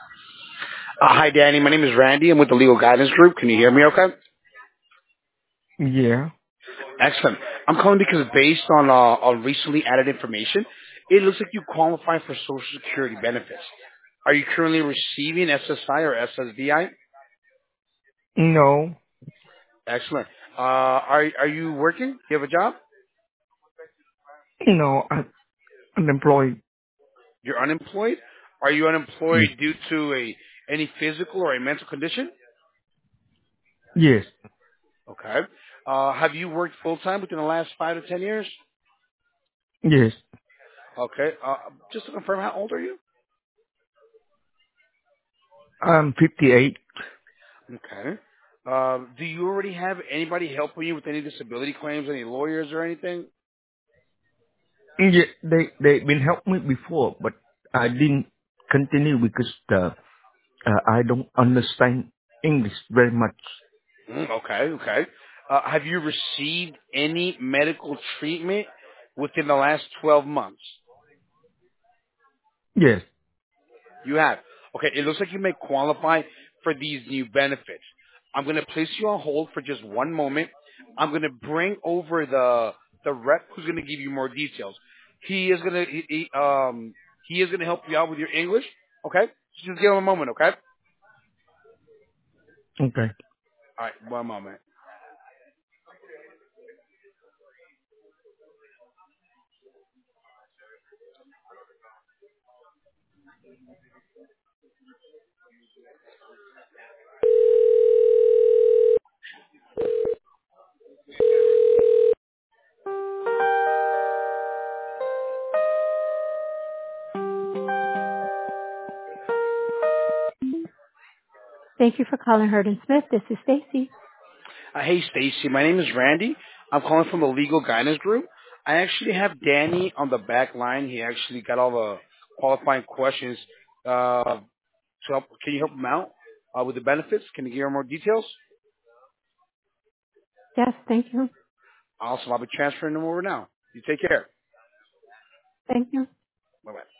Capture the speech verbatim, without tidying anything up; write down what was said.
Uh, hi, Danny. My name is Randy. I'm with the Legal Guidance Group. Can you hear me okay? Yeah. Excellent. I'm calling because based on, uh, on recently added information, it looks like you qualify for Social Security benefits. Are you currently receiving S S I or S S V I? No. Excellent. Uh, are, are you working? Do you have a job? No. I'm unemployed. You're unemployed? Are you unemployed Yes. due to a any physical or a mental condition? Yes. Okay. Uh, have you worked full time within the last five to ten years? Yes. Okay. Uh, just to confirm, how old are you? I'm fifty-eight. Okay. Um, do you already have anybody helping you with any disability claims, any lawyers or anything? Yeah, they they been helping me before, but I didn't continue because the uh, I don't understand English very much. Mm, okay, okay. Uh, have you received any medical treatment within the last twelve months? Yes. You have. Okay, it looks like you may qualify for these new benefits. I'm going to place you on hold for just one moment. I'm going to bring over the the rep who's going to give you more details. He is going to he, he, um he is going to help you out with your English. Okay, so just give him a moment. Okay. Okay. All right, one moment. Thank you for calling Hurd and Smith. This is Stacy. Uh, hey, Stacy. My name is Randy. I'm calling from the Legal Guidance Group. I actually have Danny on the back line. He actually got all the qualifying questions. Uh, to help, can you help him out uh, with the benefits? Can you give him more details? Yes, thank you. Awesome. I'll be transferring them over now. You take care. Thank you. Bye bye.